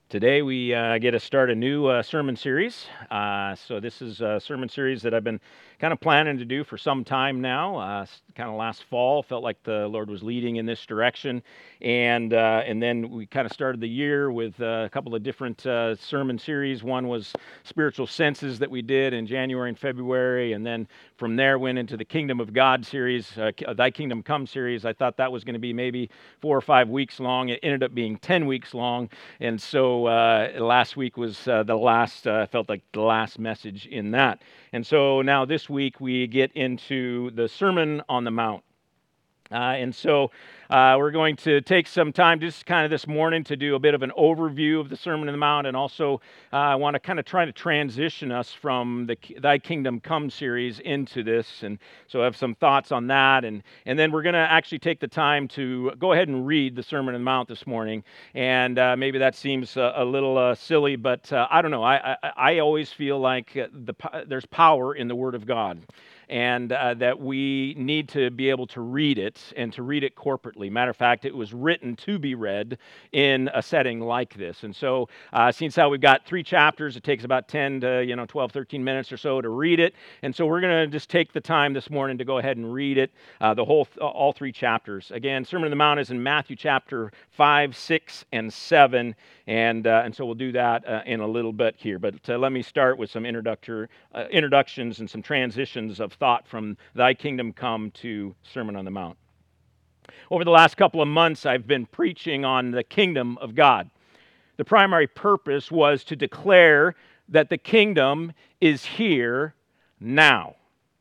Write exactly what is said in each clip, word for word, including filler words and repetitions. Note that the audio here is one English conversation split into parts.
Today we uh, get to start a new uh, sermon series. Uh, so this is a sermon series that I've been kind of planning to do for some time now. Uh, kind of last fall, felt like the Lord was leading in this direction, and uh, and then we kind of started the year with uh, a couple of different uh, sermon series. One was spiritual senses that we did in January and February, and then from there went into the Kingdom of God series, uh, Thy Kingdom Come series. I thought that was going to be maybe four or five weeks long. It ended up being ten weeks long, and so. Uh, last week was uh, the last, uh, felt like the last message in that. And so now this week we get into the Sermon on the Mount. Uh, and so uh, we're going to take some time just kind of this morning to do a bit of an overview of the Sermon on the Mount, and also uh, I want to kind of try to transition us from the Thy Kingdom Come series into this, and so I have some thoughts on that, and, and then we're going to actually take the time to go ahead and read the Sermon on the Mount this morning, and uh, maybe that seems uh, a little uh, silly, but uh, I don't know, I, I, I always feel like the, there's power in the Word of God. And uh, that we need to be able to read it and to read it corporately. Matter of fact, it was written to be read in a setting like this. And so, uh, since how we've got three chapters, it takes about ten to you know twelve, thirteen minutes or so to read it. And so we're going to just take the time this morning to go ahead and read it, uh, the whole, all three chapters. Again, Sermon on the Mount is in Matthew chapter five, six, and seven. And uh, and so we'll do that uh, in a little bit here. But uh, let me start with some introductor, uh, introductions and some transitions of thought from Thy Kingdom Come to Sermon on the Mount. Over the last couple of months, I've been preaching on the kingdom of God. The primary purpose was to declare that the kingdom is here now.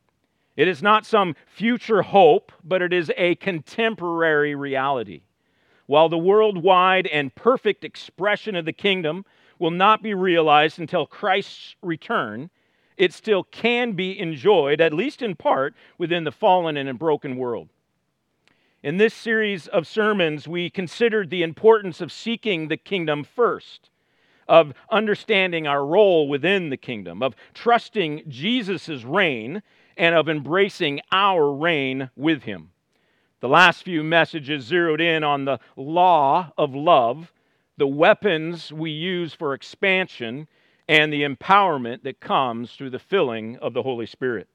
It is not some future hope, but it is a contemporary reality. While the worldwide and perfect expression of the kingdom will not be realized until Christ's return, it still can be enjoyed, at least in part, within the fallen and broken world. In this series of sermons, we considered the importance of seeking the kingdom first, of understanding our role within the kingdom, of trusting Jesus' reign, and of embracing our reign with Him. The last few messages zeroed in on the law of love, the weapons we use for expansion, and the empowerment that comes through the filling of the Holy Spirit.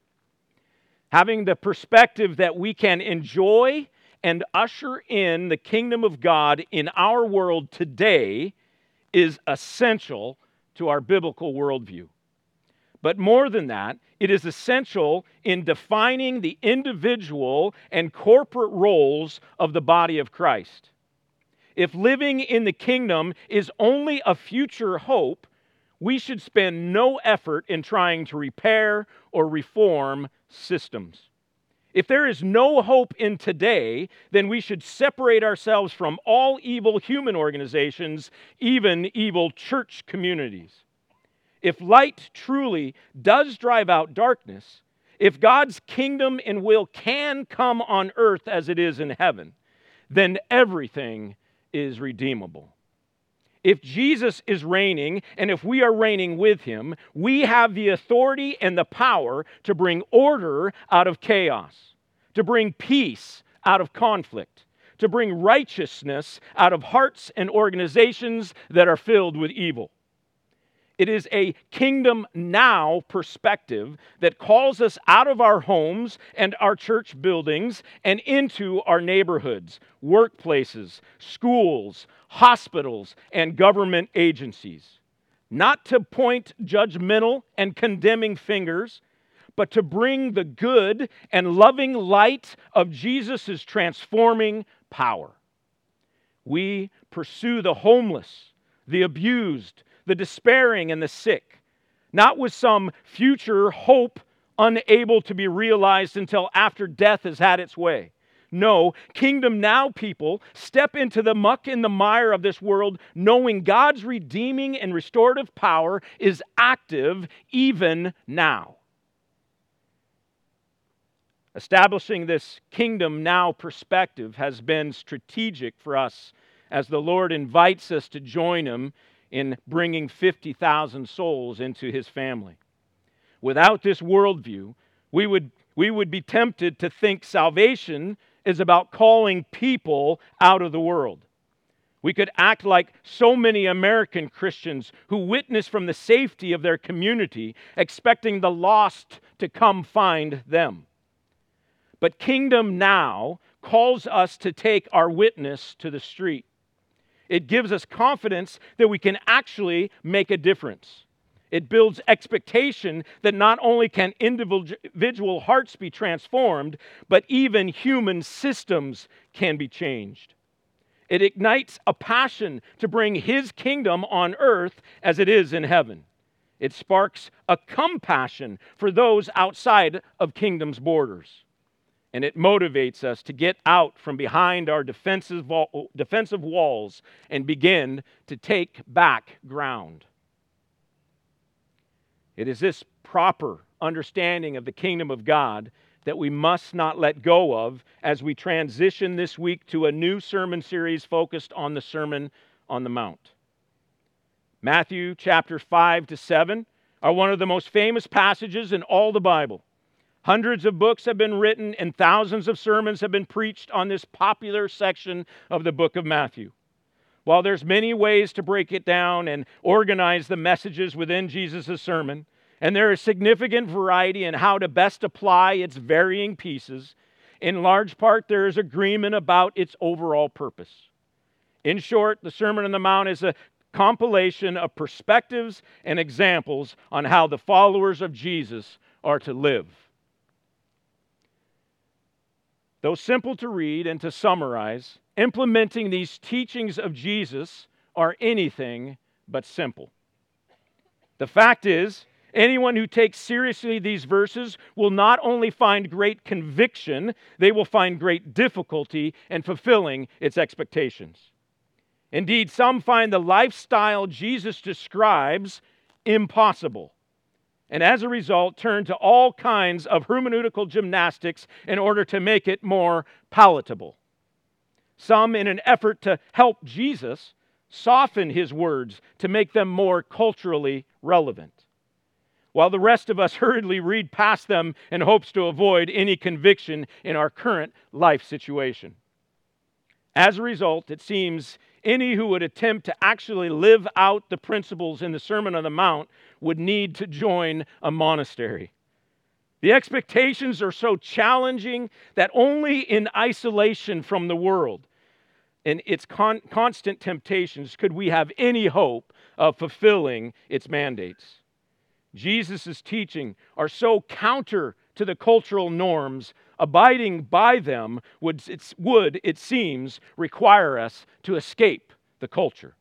Having the perspective that we can enjoy and usher in the kingdom of God in our world today is essential to our biblical worldview. But more than that, it is essential in defining the individual and corporate roles of the body of Christ. If living in the kingdom is only a future hope, we should spend no effort in trying to repair or reform systems. If there is no hope in today, then we should separate ourselves from all evil human organizations, even evil church communities. If light truly does drive out darkness, if God's kingdom and will can come on earth as it is in heaven, then everything is redeemable. If Jesus is reigning, and if we are reigning with Him, we have the authority and the power to bring order out of chaos, to bring peace out of conflict, to bring righteousness out of hearts and organizations that are filled with evil. It is a kingdom now perspective that calls us out of our homes and our church buildings and into our neighborhoods, workplaces, schools, hospitals, and government agencies. Not to point judgmental and condemning fingers, but to bring the good and loving light of Jesus' transforming power. We pursue the homeless, the abused, the despairing, and the sick, not with some future hope unable to be realized until after death has had its way. No, Kingdom Now people step into the muck and the mire of this world knowing God's redeeming and restorative power is active even now. Establishing this Kingdom Now perspective has been strategic for us as the Lord invites us to join Him in bringing fifty thousand souls into His family. Without this worldview, we would, we would be tempted to think salvation is about calling people out of the world. We could act like so many American Christians who witness from the safety of their community, expecting the lost to come find them. But Kingdom Now calls us to take our witness to the street. It gives us confidence that we can actually make a difference. It builds expectation that not only can individual hearts be transformed, but even human systems can be changed. It ignites a passion to bring His kingdom on earth as it is in heaven. It sparks a compassion for those outside of kingdom's borders. And it motivates us to get out from behind our defensive defensive walls and begin to take back ground. It is this proper understanding of the kingdom of God that we must not let go of as we transition this week to a new sermon series focused on the Sermon on the Mount. Matthew chapter five to seven are one of the most famous passages in all the Bible. Hundreds of books have been written and thousands of sermons have been preached on this popular section of the book of Matthew. While there's many ways to break it down and organize the messages within Jesus' sermon, and there is significant variety in how to best apply its varying pieces, in large part there is agreement about its overall purpose. In short, the Sermon on the Mount is a compilation of perspectives and examples on how the followers of Jesus are to live. Though simple to read and to summarize, implementing these teachings of Jesus are anything but simple. The fact is, anyone who takes seriously these verses will not only find great conviction, they will find great difficulty in fulfilling its expectations. Indeed, some find the lifestyle Jesus describes impossible, and as a result turn to all kinds of hermeneutical gymnastics in order to make it more palatable. Some, in an effort to help Jesus, soften His words to make them more culturally relevant, while the rest of us hurriedly read past them in hopes to avoid any conviction in our current life situation. As a result, it seems any who would attempt to actually live out the principles in the Sermon on the Mount would need to join a monastery. The expectations are so challenging that only in isolation from the world and its con- constant temptations could we have any hope of fulfilling its mandates. Jesus' teaching are so counter to the cultural norms, abiding by them would, it, would, it seems, require us to escape the culture.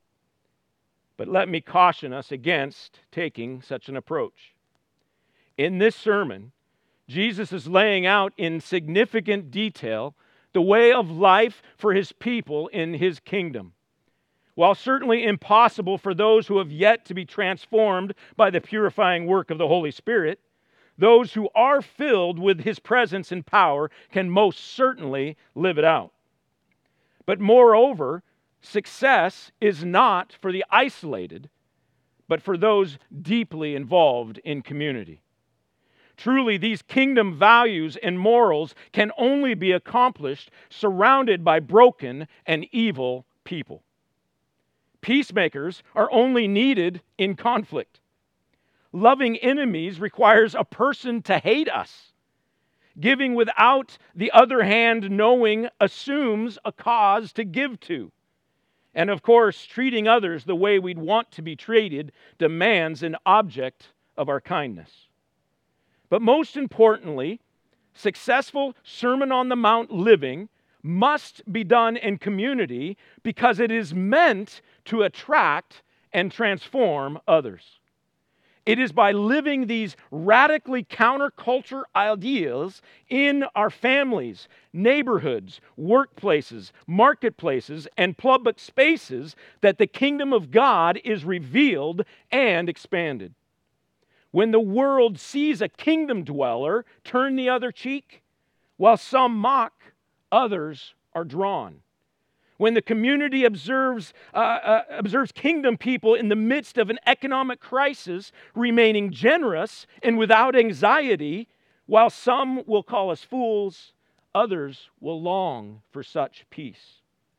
But let me caution us against taking such an approach. In this sermon, Jesus is laying out in significant detail the way of life for His people in His kingdom. While certainly impossible for those who have yet to be transformed by the purifying work of the Holy Spirit, those who are filled with His presence and power can most certainly live it out. But moreover, success is not for the isolated, but for those deeply involved in community. Truly, these kingdom values and morals can only be accomplished surrounded by broken and evil people. Peacemakers are only needed in conflict. Loving enemies requires a person to hate us. Giving without the other hand knowing assumes a cause to give to. And of course, treating others the way we'd want to be treated demands an object of our kindness. But most importantly, successful Sermon on the Mount living must be done in community because it is meant to attract and transform others. It is by living these radically counterculture ideals in our families, neighborhoods, workplaces, marketplaces, and public spaces that the kingdom of God is revealed and expanded. When the world sees a kingdom dweller turn the other cheek, while some mock, others are drawn. When the community observes, uh, uh, observes kingdom people in the midst of an economic crisis remaining generous and without anxiety, while some will call us fools, others will long for such peace.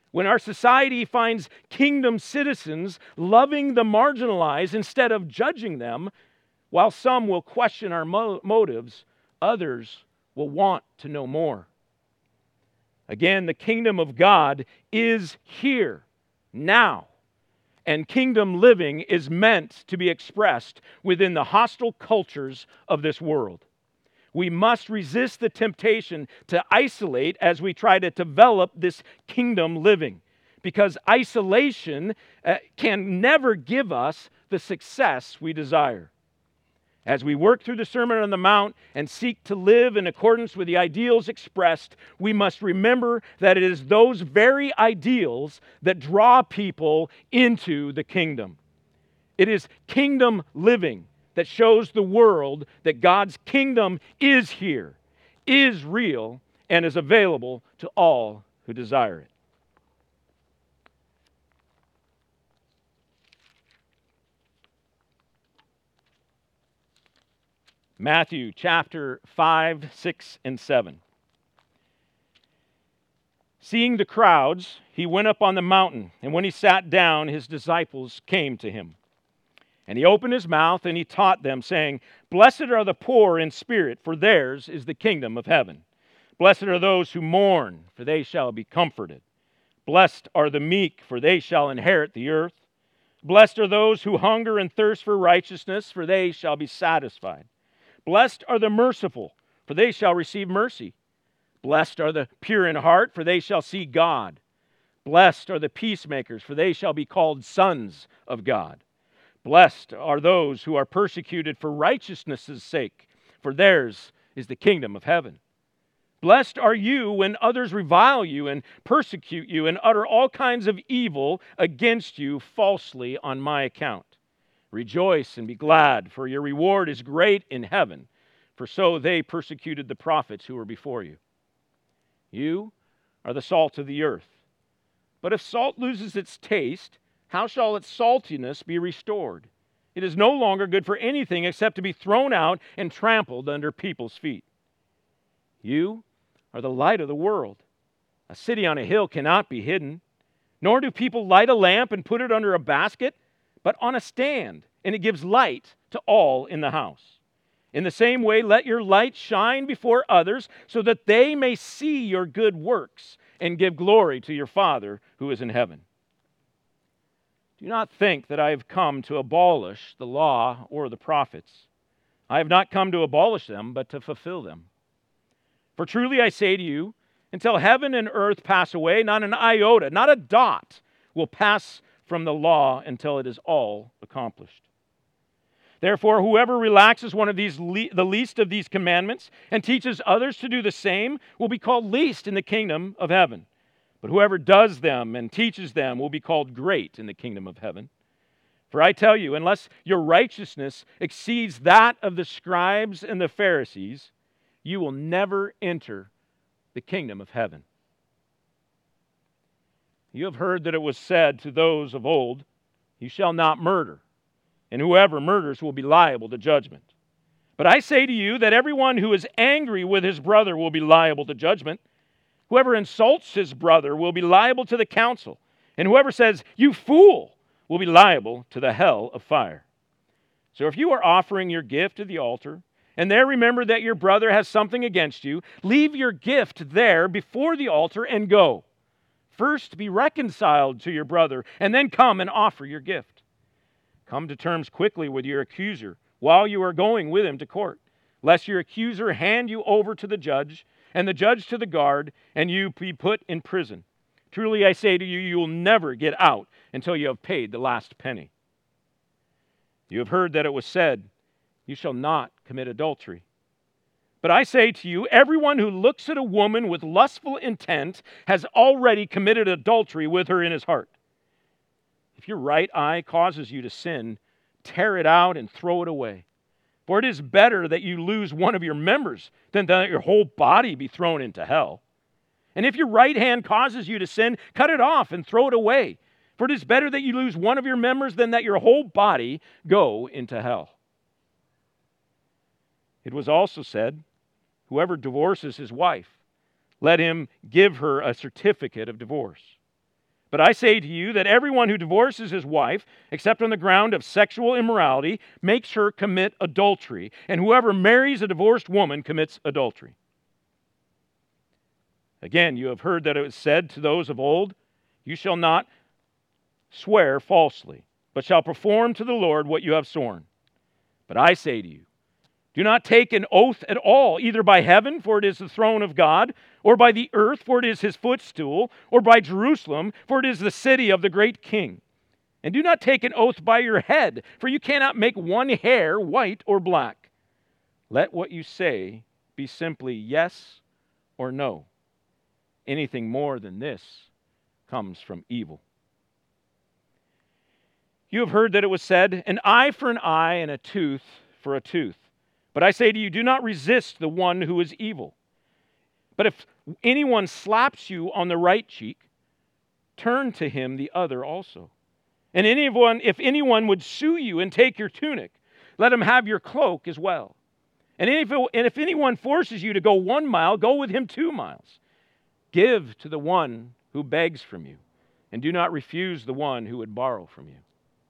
When our society finds kingdom citizens loving the marginalized instead of judging them, while some will question our mo- motives, others will want to know more. Again, the kingdom of God is here, now, and kingdom living is meant to be expressed within the hostile cultures of this world. We must resist the temptation to isolate as we try to develop this kingdom living, because isolation uh, can never give us the success we desire. As we work through the Sermon on the Mount and seek to live in accordance with the ideals expressed, we must remember that it is those very ideals that draw people into the kingdom. It is kingdom living that shows the world that God's kingdom is here, is real, and is available to all who desire it. Matthew chapter five, six, and seven. Seeing the crowds, he went up on the mountain, and when he sat down, his disciples came to him. And he opened his mouth, and he taught them, saying, Blessed are the poor in spirit, for theirs is the kingdom of heaven. Blessed are those who mourn, for they shall be comforted. Blessed are the meek, for they shall inherit the earth. Blessed are those who hunger and thirst for righteousness, for they shall be satisfied. Blessed are the merciful, for they shall receive mercy. Blessed are the pure in heart, for they shall see God. Blessed are the peacemakers, for they shall be called sons of God. Blessed are those who are persecuted for righteousness' sake, for theirs is the kingdom of heaven. Blessed are you when others revile you and persecute you and utter all kinds of evil against you falsely on my account. Rejoice and be glad, for your reward is great in heaven, for so they persecuted the prophets who were before you. You are the salt of the earth. But if salt loses its taste, how shall its saltiness be restored? It is no longer good for anything except to be thrown out and trampled under people's feet. You are the light of the world. A city on a hill cannot be hidden, nor do people light a lamp and put it under a basket, but on a stand, and it gives light to all in the house. In the same way, let your light shine before others, so that they may see your good works and give glory to your Father who is in heaven. Do not think that I have come to abolish the law or the prophets. I have not come to abolish them, but to fulfill them. For truly I say to you, until heaven and earth pass away, not an iota, not a dot will pass from the law until it is all accomplished. Therefore, whoever relaxes one of these le- the least of these commandments and teaches others to do the same will be called least in the kingdom of heaven. But whoever does them and teaches them will be called great in the kingdom of heaven. For I tell you, unless your righteousness exceeds that of the scribes and the Pharisees, you will never enter the kingdom of heaven. You have heard that it was said to those of old, You shall not murder, and whoever murders will be liable to judgment. But I say to you that everyone who is angry with his brother will be liable to judgment. Whoever insults his brother will be liable to the council, and whoever says, You fool, will be liable to the hell of fire. So if you are offering your gift at the altar, and there remember that your brother has something against you, leave your gift there before the altar and go. First be reconciled to your brother, and then come and offer your gift. Come to terms quickly with your accuser while you are going with him to court, lest your accuser hand you over to the judge, and the judge to the guard, and you be put in prison. Truly I say to you, you will never get out until you have paid the last penny. You have heard that it was said, You shall not commit adultery. But I say to you, everyone who looks at a woman with lustful intent has already committed adultery with her in his heart. If your right eye causes you to sin, tear it out and throw it away. For it is better that you lose one of your members than that your whole body be thrown into hell. And if your right hand causes you to sin, cut it off and throw it away. For it is better that you lose one of your members than that your whole body go into hell. It was also said, Whoever divorces his wife, let him give her a certificate of divorce. But I say to you that everyone who divorces his wife, except on the ground of sexual immorality, makes her commit adultery. And whoever marries a divorced woman commits adultery. Again, you have heard that it was said to those of old, you shall not swear falsely, but shall perform to the Lord what you have sworn. But I say to you, do not take an oath at all, either by heaven, for it is the throne of God, or by the earth, for it is his footstool, or by Jerusalem, for it is the city of the great king. And do not take an oath by your head, for you cannot make one hair white or black. Let what you say be simply yes or no. Anything more than this comes from evil. You have heard that it was said, an eye for an eye and a tooth for a tooth. But I say to you, do not resist the one who is evil. But if anyone slaps you on the right cheek, turn to him the other also. And anyone, if anyone would sue you and take your tunic, let him have your cloak as well. And if, it, and if anyone forces you to go one mile, go with him two miles. Give to the one who begs from you, and do not refuse the one who would borrow from you.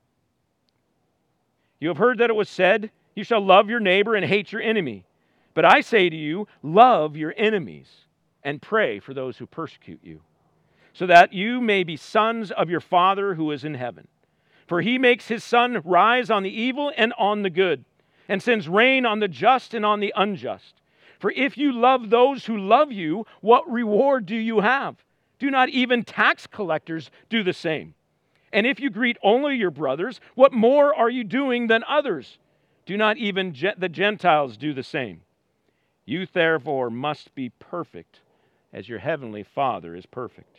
You have heard that it was said, you shall love your neighbor and hate your enemy. But I say to you, love your enemies and pray for those who persecute you, so that you may be sons of your Father who is in heaven. For he makes his sun rise on the evil and on the good, and sends rain on the just and on the unjust. For if you love those who love you, what reward do you have? Do not even tax collectors do the same? And if you greet only your brothers, what more are you doing than others? Do not even the Gentiles do the same? You therefore must be perfect, as your heavenly Father is perfect.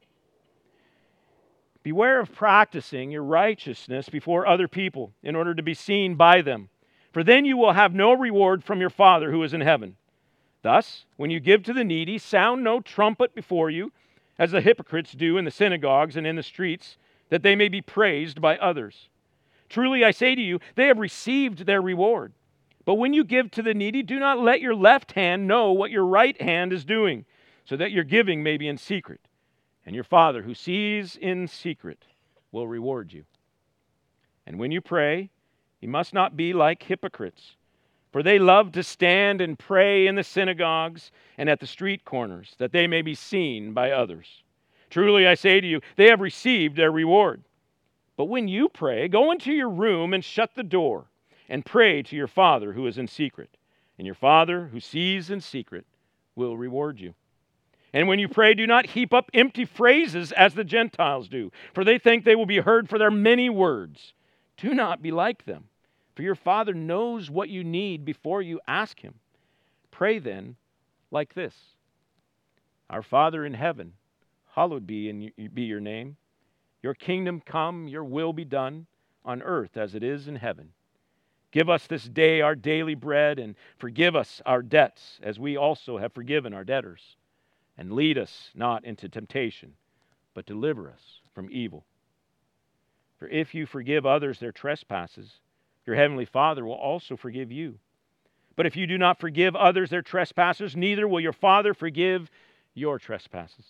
Beware of practicing your righteousness before other people in order to be seen by them, for then you will have no reward from your Father who is in heaven. Thus, when you give to the needy, sound no trumpet before you, as the hypocrites do in the synagogues and in the streets, that they may be praised by others. Truly I say to you, they have received their reward. But when you give to the needy, do not let your left hand know what your right hand is doing, so that your giving may be in secret. And your Father who sees in secret will reward you. And when you pray, you must not be like hypocrites, for they love to stand and pray in the synagogues and at the street corners, that they may be seen by others. Truly I say to you, they have received their reward. But when you pray, go into your room and shut the door, and pray to your Father who is in secret. And your Father who sees in secret will reward you. And when you pray, do not heap up empty phrases as the Gentiles do, for they think they will be heard for their many words. Do not be like them, for your Father knows what you need before you ask him. Pray then like this: Our Father in heaven, hallowed be, in, be your name. Your kingdom come, your will be done, on earth as it is in heaven. Give us this day our daily bread, and forgive us our debts, as we also have forgiven our debtors. And lead us not into temptation, but deliver us from evil. For if you forgive others their trespasses, your heavenly Father will also forgive you. But if you do not forgive others their trespasses, neither will your Father forgive your trespasses.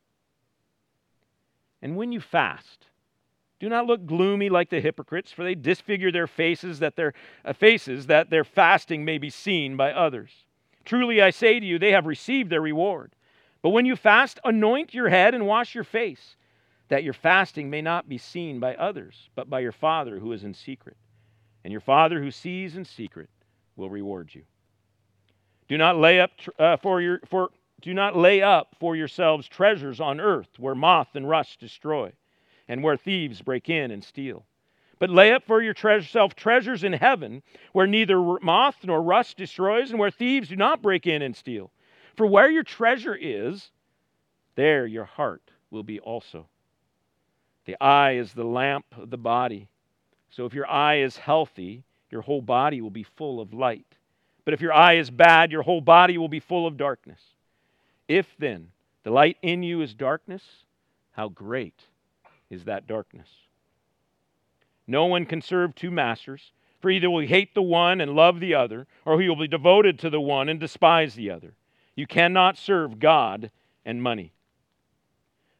And when you fast, do not look gloomy like the hypocrites, for they disfigure their faces that their uh, faces that their fasting may be seen by others. Truly I say to you, they have received their reward. But when you fast, anoint your head and wash your face, that your fasting may not be seen by others, but by your Father who is in secret. And your Father who sees in secret will reward you. Do not lay up uh, for your for do not lay up for yourselves treasures on earth, where moth and rust destroy, and where thieves break in and steal. But lay up for yourself treasures in heaven, where neither moth nor rust destroys, and where thieves do not break in and steal. For where your treasure is, there your heart will be also. The eye is the lamp of the body. So if your eye is healthy, your whole body will be full of light. But if your eye is bad, your whole body will be full of darkness. If then the light in you is darkness, how great is that darkness? No one can serve two masters, for either will hate the one and love the other, or he will be devoted to the one and despise the other. You cannot serve God and money.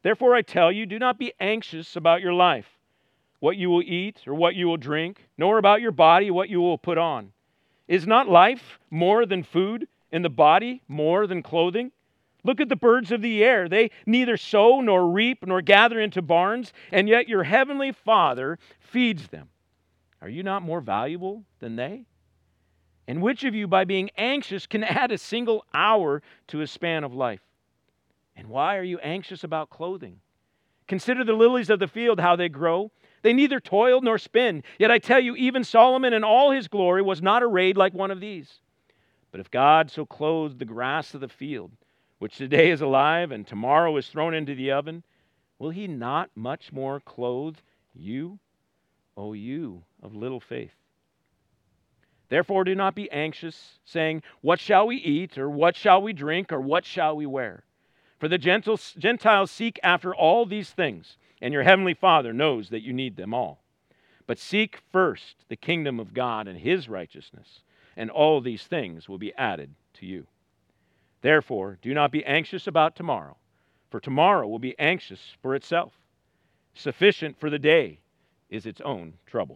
Therefore I tell you, do not be anxious about your life, what you will eat or what you will drink, nor about your body, what you will put on. Is not life more than food, and the body more than clothing? Look at the birds of the air. They neither sow nor reap nor gather into barns, and yet your heavenly Father feeds them. Are you not more valuable than they? And which of you, by being anxious, can add a single hour to his span of life? And why are you anxious about clothing? Consider the lilies of the field, how they grow. They neither toil nor spin. Yet I tell you, even Solomon in all his glory was not arrayed like one of these. But if God so clothed the grass of the field, which today is alive and tomorrow is thrown into the oven, will he not much more clothe you, O you of little faith? Therefore do not be anxious, saying, what shall we eat, or what shall we drink, or what shall we wear? For the Gentiles seek after all these things, and your heavenly Father knows that you need them all. But seek first the kingdom of God and his righteousness, and all these things will be added to you. Therefore, do not be anxious about tomorrow, for tomorrow will be anxious for itself. Sufficient for the day is its own trouble.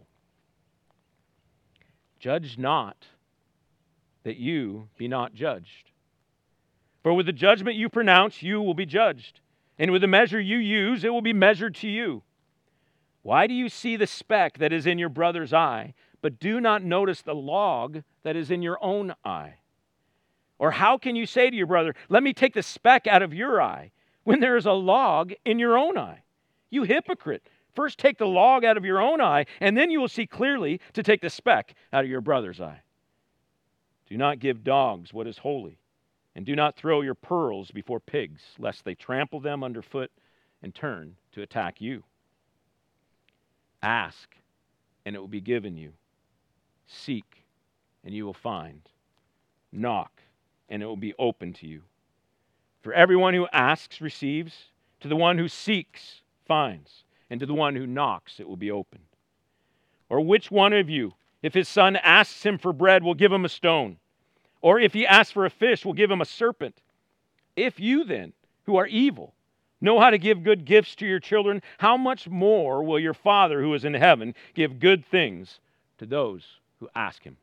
Judge not, that you be not judged. For with the judgment you pronounce, you will be judged, and with the measure you use, it will be measured to you. Why do you see the speck that is in your brother's eye, but do not notice the log that is in your own eye? Or how can you say to your brother, let me take the speck out of your eye, when there is a log in your own eye? You hypocrite! First take the log out of your own eye, and then you will see clearly to take the speck out of your brother's eye. Do not give dogs what is holy, and do not throw your pearls before pigs, lest they trample them underfoot and turn to attack you. Ask, and it will be given you. Seek, and you will find. Knock, and it will be open to you. For everyone who asks receives, to the one who seeks finds, and to the one who knocks it will be opened. Or which one of you, if his son asks him for bread, will give him a stone? Or if he asks for a fish, will give him a serpent? If you then, who are evil, know how to give good gifts to your children, how much more will your Father who is in heaven give good things to those who ask him?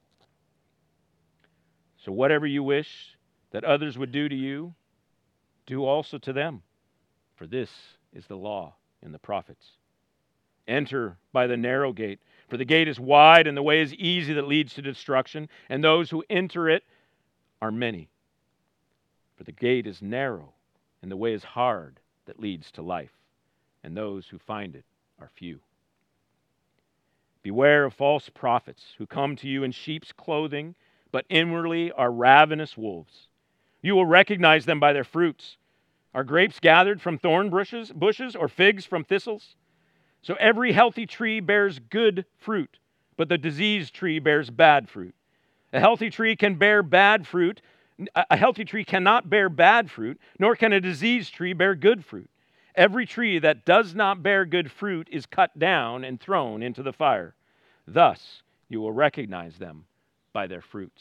So whatever you wish that others would do to you, do also to them, for this is the law and the prophets. Enter by the narrow gate, for the gate is wide and the way is easy that leads to destruction, and those who enter it are many. For the gate is narrow and the way is hard that leads to life, and those who find it are few. Beware of false prophets who come to you in sheep's clothing, but inwardly are ravenous wolves. You will recognize them by their fruits. Are grapes gathered from thorn bushes, bushes or figs from thistles? So every healthy tree bears good fruit, but the diseased tree bears bad fruit. A healthy tree can bear bad fruit. A healthy tree cannot bear bad fruit, nor can a diseased tree bear good fruit. Every tree that does not bear good fruit is cut down and thrown into the fire. Thus you will recognize them by their fruits.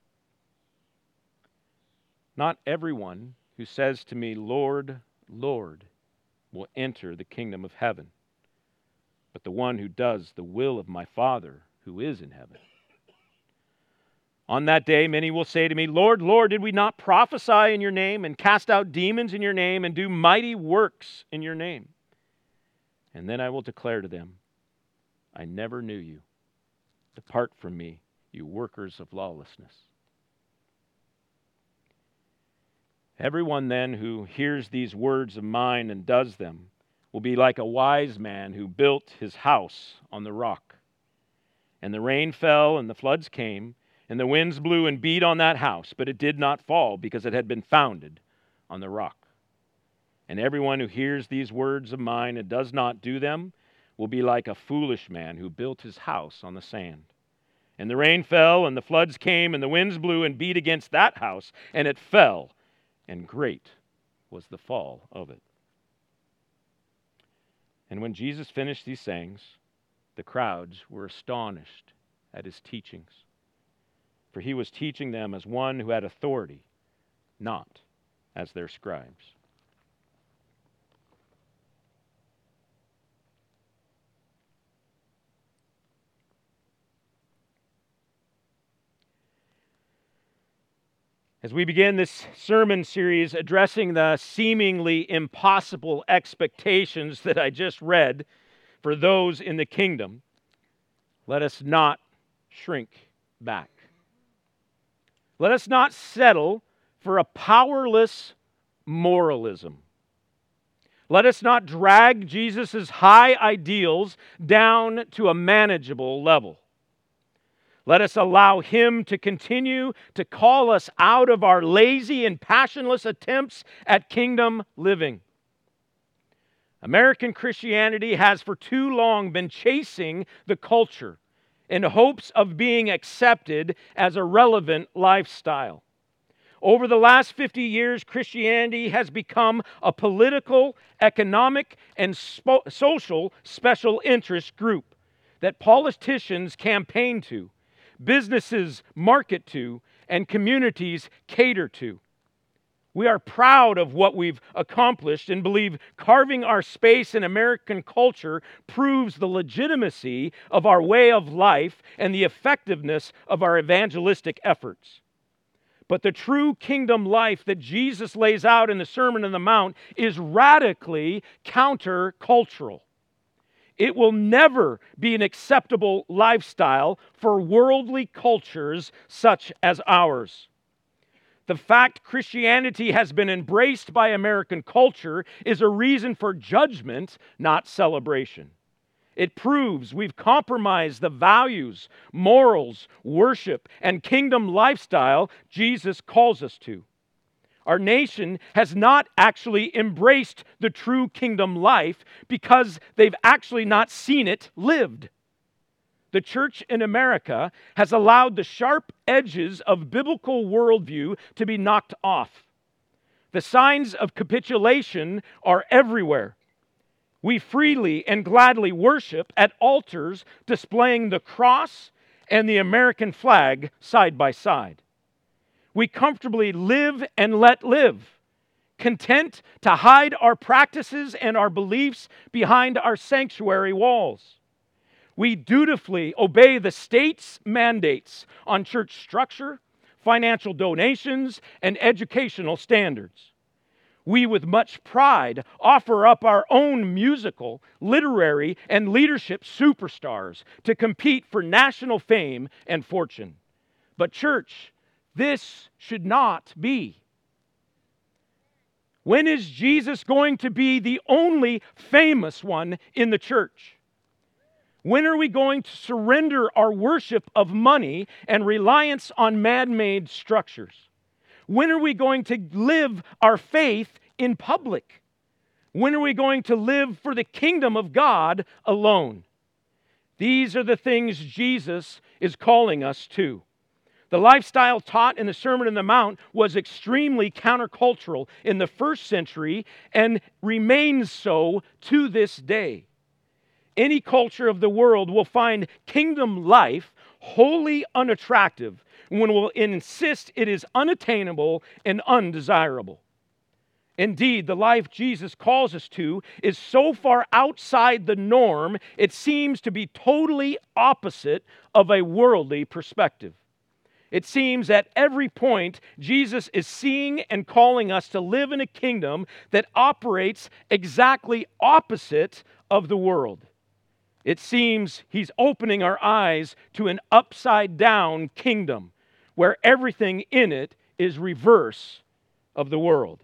Not everyone who says to me, Lord, Lord, will enter the kingdom of heaven, but the one who does the will of my Father who is in heaven. On that day, many will say to me, Lord, Lord, did we not prophesy in your name and cast out demons in your name and do mighty works in your name? And then I will declare to them, I never knew you. Depart from me, you workers of lawlessness. Everyone then who hears these words of mine and does them will be like a wise man who built his house on the rock. And the rain fell and the floods came, and the winds blew and beat on that house, but it did not fall because it had been founded on the rock. And everyone who hears these words of mine and does not do them will be like a foolish man who built his house on the sand. And the rain fell and the floods came and the winds blew and beat against that house, and it fell, and great was the fall of it. And when Jesus finished these sayings, the crowds were astonished at his teachings, for he was teaching them as one who had authority, not as their scribes. As we begin this sermon series addressing the seemingly impossible expectations that I just read for those in the kingdom, let us not shrink back. Let us not settle for a powerless moralism. Let us not drag Jesus' high ideals down to a manageable level. Let us allow Him to continue to call us out of our lazy and passionless attempts at kingdom living. American Christianity has for too long been chasing the culture in hopes of being accepted as a relevant lifestyle. Over the last fifty years, Christianity has become a political, economic, and spo- social special interest group that politicians campaign to, businesses market to, and communities cater to. We are proud of what we've accomplished and believe carving our space in American culture proves the legitimacy of our way of life and the effectiveness of our evangelistic efforts. But the true kingdom life that Jesus lays out in the Sermon on the Mount is radically countercultural. It will never be an acceptable lifestyle for worldly cultures such as ours. The fact Christianity has been embraced by American culture is a reason for judgment, not celebration. It proves we've compromised the values, morals, worship, and kingdom lifestyle Jesus calls us to. Our nation has not actually embraced the true kingdom life because they've actually not seen it lived. The church in America has allowed the sharp edges of biblical worldview to be knocked off. The signs of capitulation are everywhere. We freely and gladly worship at altars displaying the cross and the American flag side by side. We comfortably live and let live, content to hide our practices and our beliefs behind our sanctuary walls. We dutifully obey the state's mandates on church structure, financial donations, and educational standards. We, with much pride, offer up our own musical, literary, and leadership superstars to compete for national fame and fortune. But church, this should not be. When is Jesus going to be the only famous one in the church? When are we going to surrender our worship of money and reliance on man-made structures? When are we going to live our faith in public? When are we going to live for the kingdom of God alone? These are the things Jesus is calling us to. The lifestyle taught in the Sermon on the Mount was extremely countercultural in the first century and remains so to this day. Any culture of the world will find kingdom life wholly unattractive when it will insist it is unattainable and undesirable. Indeed, the life Jesus calls us to is so far outside the norm, it seems to be totally opposite of a worldly perspective. It seems at every point Jesus is seeing and calling us to live in a kingdom that operates exactly opposite of the world. It seems He's opening our eyes to an upside-down kingdom where everything in it is reverse of the world.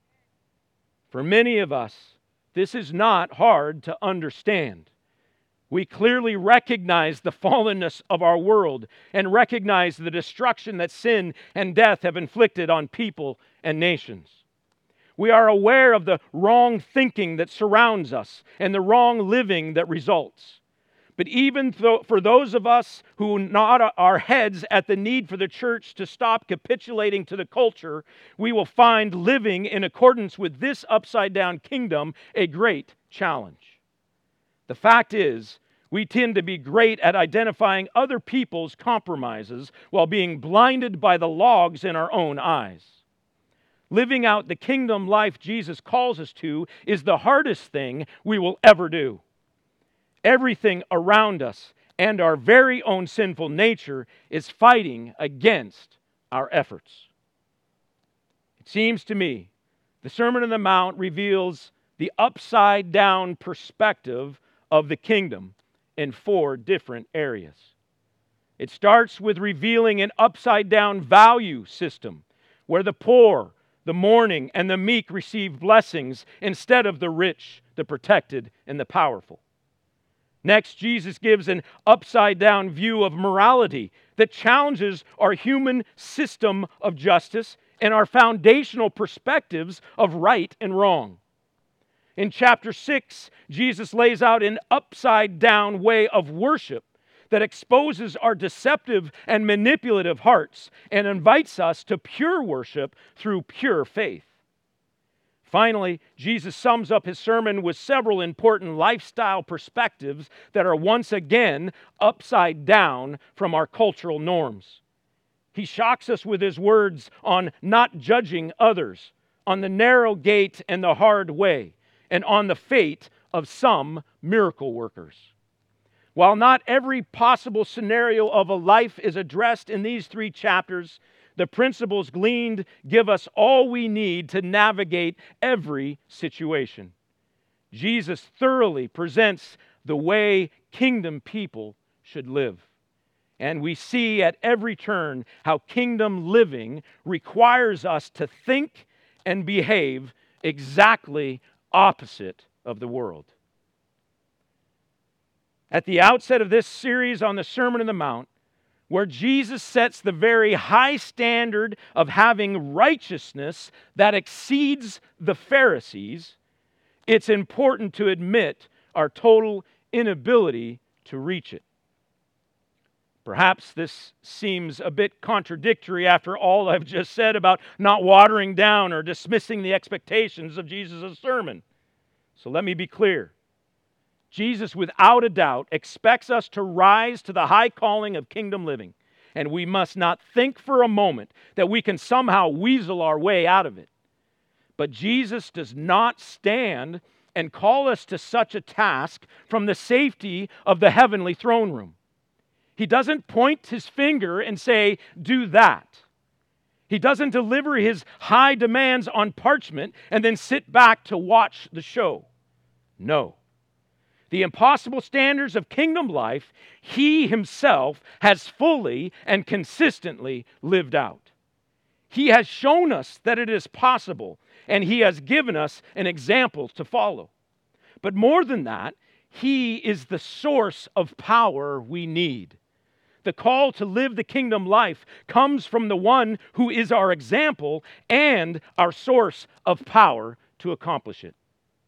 For many of us, this is not hard to understand. We clearly recognize the fallenness of our world and recognize the destruction that sin and death have inflicted on people and nations. We are aware of the wrong thinking that surrounds us and the wrong living that results. But even though, for those of us who nod our heads at the need for the church to stop capitulating to the culture, we will find living in accordance with this upside-down kingdom a great challenge. The fact is, we tend to be great at identifying other people's compromises while being blinded by the logs in our own eyes. Living out the kingdom life Jesus calls us to is the hardest thing we will ever do. Everything around us and our very own sinful nature is fighting against our efforts. It seems to me the Sermon on the Mount reveals the upside-down perspective of the kingdom in four different areas. It starts with revealing an upside-down value system where the poor, the mourning, and the meek receive blessings instead of the rich, the protected, and the powerful. Next, Jesus gives an upside-down view of morality that challenges our human system of justice and our foundational perspectives of right and wrong. In chapter six, Jesus lays out an upside-down way of worship that exposes our deceptive and manipulative hearts and invites us to pure worship through pure faith. Finally, Jesus sums up his sermon with several important lifestyle perspectives that are once again upside down from our cultural norms. He shocks us with his words on not judging others, on the narrow gate and the hard way, and on the fate of some miracle workers. While not every possible scenario of a life is addressed in these three chapters, the principles gleaned give us all we need to navigate every situation. Jesus thoroughly presents the way kingdom people should live. And we see at every turn how kingdom living requires us to think and behave exactly opposite of the world. At the outset of this series on the Sermon on the Mount, where Jesus sets the very high standard of having righteousness that exceeds the Pharisees, it's important to admit our total inability to reach it. Perhaps this seems a bit contradictory after all I've just said about not watering down or dismissing the expectations of Jesus' sermon. So let me be clear. Jesus, without a doubt, expects us to rise to the high calling of kingdom living, and we must not think for a moment that we can somehow weasel our way out of it. But Jesus does not stand and call us to such a task from the safety of the heavenly throne room. He doesn't point his finger and say, do that. He doesn't deliver his high demands on parchment and then sit back to watch the show. No. The impossible standards of kingdom life, he himself has fully and consistently lived out. He has shown us that it is possible, and he has given us an example to follow. But more than that, he is the source of power we need. The call to live the kingdom life comes from the one who is our example and our source of power to accomplish it.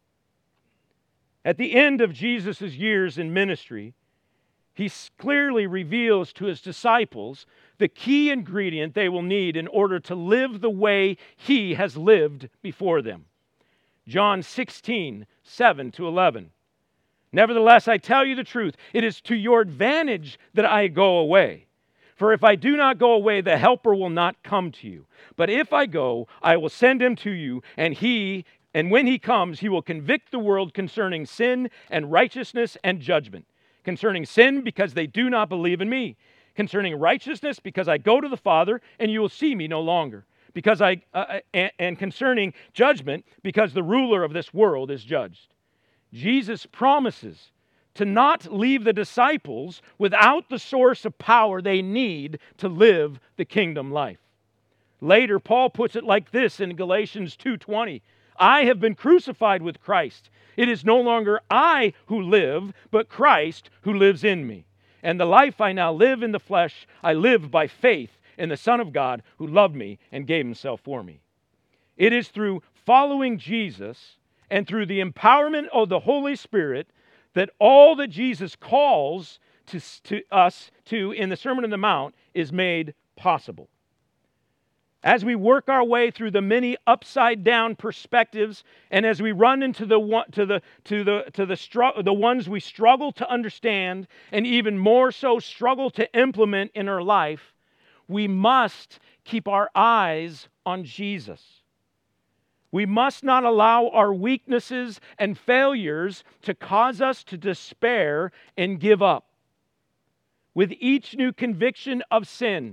At the end of Jesus' years in ministry, he clearly reveals to his disciples the key ingredient they will need in order to live the way he has lived before them. John sixteen, seven to eleven. Nevertheless, I tell you the truth, it is to your advantage that I go away. For if I do not go away, the Helper will not come to you. But if I go, I will send him to you, and he, and when he comes, he will convict the world concerning sin and righteousness and judgment. Concerning sin, because they do not believe in me. Concerning righteousness, because I go to the Father, and you will see me no longer. Because I uh, and, and concerning judgment, because the ruler of this world is judged. Jesus promises to not leave the disciples without the source of power they need to live the kingdom life. Later, Paul puts it like this in Galatians two twenty. I have been crucified with Christ. It is no longer I who live, but Christ who lives in me. And the life I now live in the flesh, I live by faith in the Son of God who loved me and gave himself for me. It is through following Jesus and through the empowerment of the Holy Spirit that all that Jesus calls to, to us to in the Sermon on the Mount is made possible. As we work our way through the many upside-down perspectives, and as we run into the one, to the to the to the str- the ones we struggle to understand, and even more so struggle to implement in our life, we must keep our eyes on Jesus. We must not allow our weaknesses and failures to cause us to despair and give up. With each new conviction of sin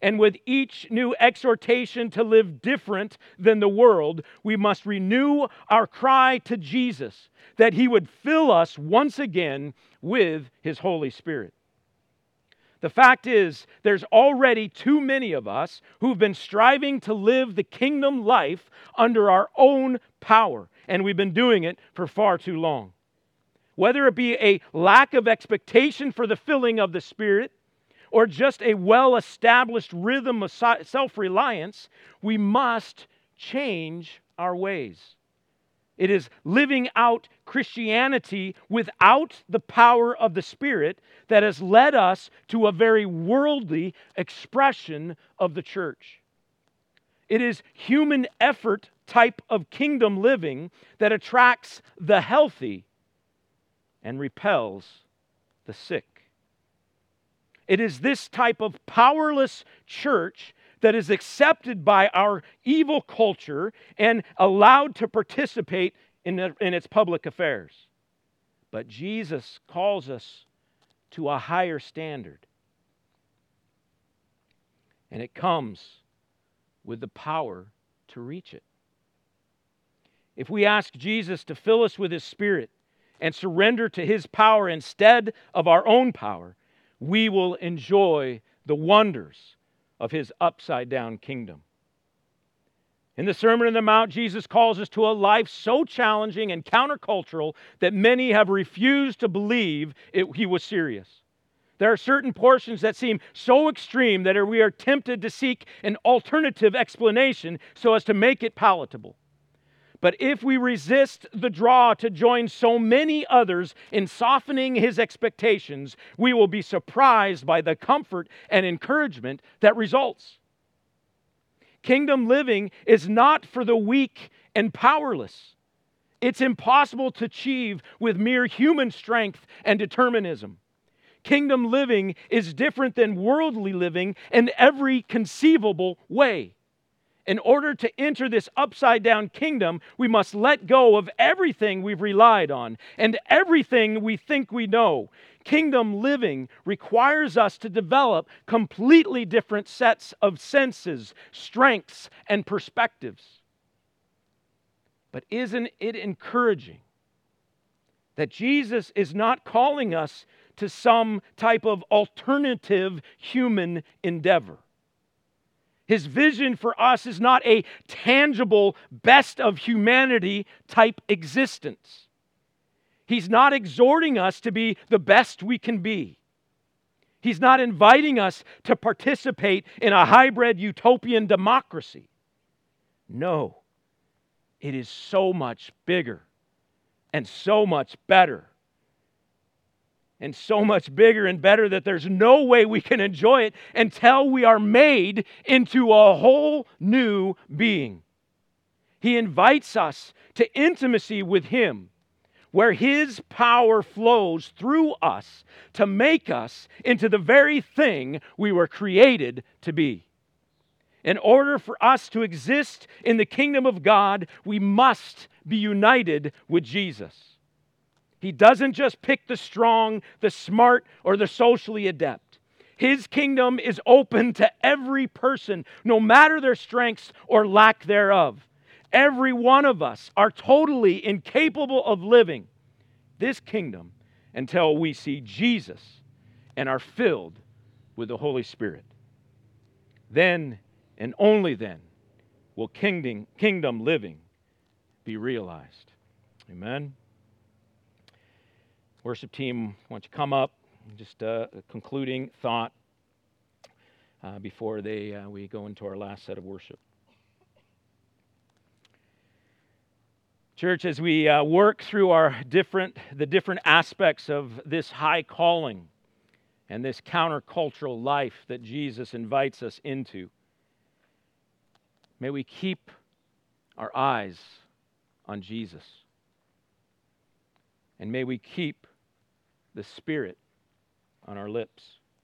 And with each new exhortation to live different than the world, we must renew our cry to Jesus that He would fill us once again with His Holy Spirit. The fact is, there's already too many of us who've been striving to live the kingdom life under our own power, and we've been doing it for far too long. Whether it be a lack of expectation for the filling of the Spirit, or just a well-established rhythm of self-reliance, we must change our ways. It is living out Christianity without the power of the Spirit that has led us to a very worldly expression of the church. It is human effort type of kingdom living that attracts the healthy and repels the sick. It is this type of powerless church that is accepted by our evil culture and allowed to participate in, the, in its public affairs. But Jesus calls us to a higher standard. And it comes with the power to reach it. If we ask Jesus to fill us with His Spirit and surrender to His power instead of our own power, we will enjoy the wonders of His upside-down kingdom. In the Sermon on the Mount, Jesus calls us to a life so challenging and countercultural that many have refused to believe it, He was serious. There are certain portions that seem so extreme that we are tempted to seek an alternative explanation so as to make it palatable. But if we resist the draw to join so many others in softening His expectations, we will be surprised by the comfort and encouragement that results. Kingdom living is not for the weak and powerless. It's impossible to achieve with mere human strength and determinism. Kingdom living is different than worldly living in every conceivable way. In order to enter this upside-down kingdom, we must let go of everything we've relied on and everything we think we know. Kingdom living requires us to develop completely different sets of senses, strengths, and perspectives. But isn't it encouraging that Jesus is not calling us to some type of alternative human endeavor? His vision for us is not a tangible, best of humanity type existence. He's not exhorting us to be the best we can be. He's not inviting us to participate in a hybrid utopian democracy. No, it is so much bigger and so much better. And so much bigger and better that there's no way we can enjoy it until we are made into a whole new being. He invites us to intimacy with Him, where His power flows through us to make us into the very thing we were created to be. In order for us to exist in the kingdom of God, we must be united with Jesus. He doesn't just pick the strong, the smart, or the socially adept. His kingdom is open to every person, no matter their strengths or lack thereof. Every one of us are totally incapable of living this kingdom until we see Jesus and are filled with the Holy Spirit. Then and only then will kingdom, kingdom living be realized. Amen. Worship team, why don't you come up? Just a concluding thought uh, before they uh, we go into our last set of worship. Church, as we uh, work through our different the different aspects of this high calling and this countercultural life that Jesus invites us into, may we keep our eyes on Jesus. And may we keep the Spirit on our lips.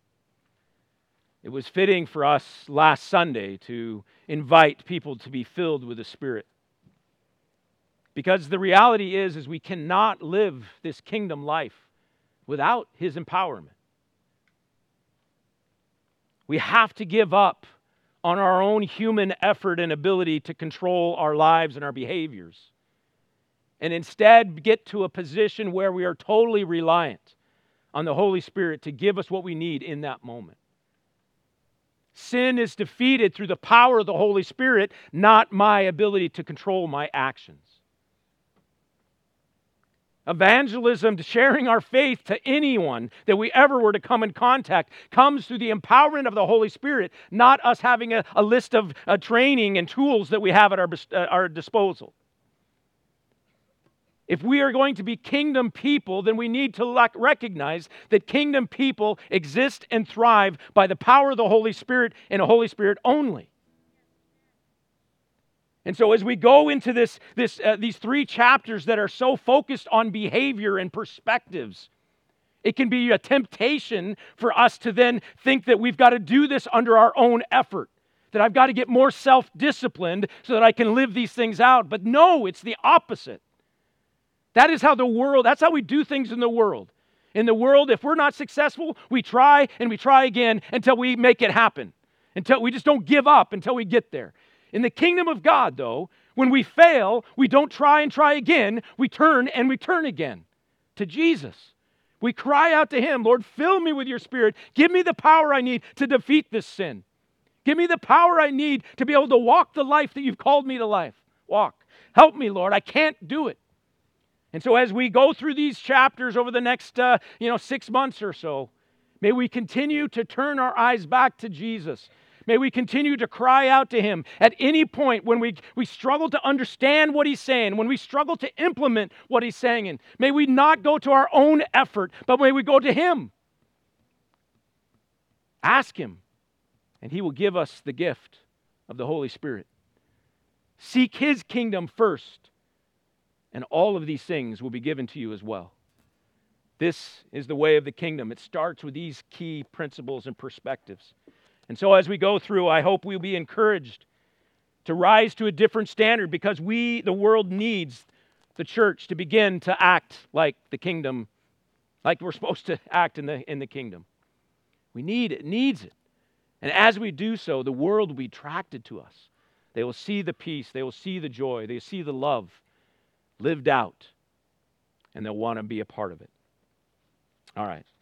It was fitting for us last Sunday to invite people to be filled with the Spirit. Because the reality is, is we cannot live this kingdom life without His empowerment. We have to give up on our own human effort and ability to control our lives and our behaviors, and instead get to a position where we are totally reliant on the Holy Spirit to give us what we need in that moment. Sin is defeated through the power of the Holy Spirit, not my ability to control my actions. Evangelism, sharing our faith to anyone that we ever were to come in contact, comes through the empowerment of the Holy Spirit, not us having a, a list of uh, training and tools that we have at our, uh, our disposal. If we are going to be kingdom people, then we need to recognize that kingdom people exist and thrive by the power of the Holy Spirit and the Holy Spirit only. And so as we go into this, this, uh, these three chapters that are so focused on behavior and perspectives, it can be a temptation for us to then think that we've got to do this under our own effort, that I've got to get more self-disciplined so that I can live these things out. But no, it's the opposite. That is how the world, that's how we do things in the world. In the world, if we're not successful, we try and we try again until we make it happen. Until we just don't give up until we get there. In the kingdom of God, though, when we fail, we don't try and try again. We turn and we turn again to Jesus. We cry out to Him, Lord, fill me with your Spirit. Give me the power I need to defeat this sin. Give me the power I need to be able to walk the life that you've called me to life. Walk. Help me, Lord. I can't do it. And so as we go through these chapters over the next, uh, you know, six months or so, may we continue to turn our eyes back to Jesus. May we continue to cry out to Him at any point when we, we struggle to understand what He's saying, when we struggle to implement what He's saying. And may we not go to our own effort, but may we go to Him. Ask Him, and He will give us the gift of the Holy Spirit. Seek His kingdom first, and all of these things will be given to you as well. This is the way of the kingdom. It starts with these key principles and perspectives. And so as we go through, I hope we'll be encouraged to rise to a different standard, because we, the world, needs the church to begin to act like the kingdom, like we're supposed to act in the, in the kingdom. We need it, needs it. And as we do so, the world will be attracted to us. They will see the peace, they will see the joy, they will see the love lived out, and they'll want to be a part of it. All right.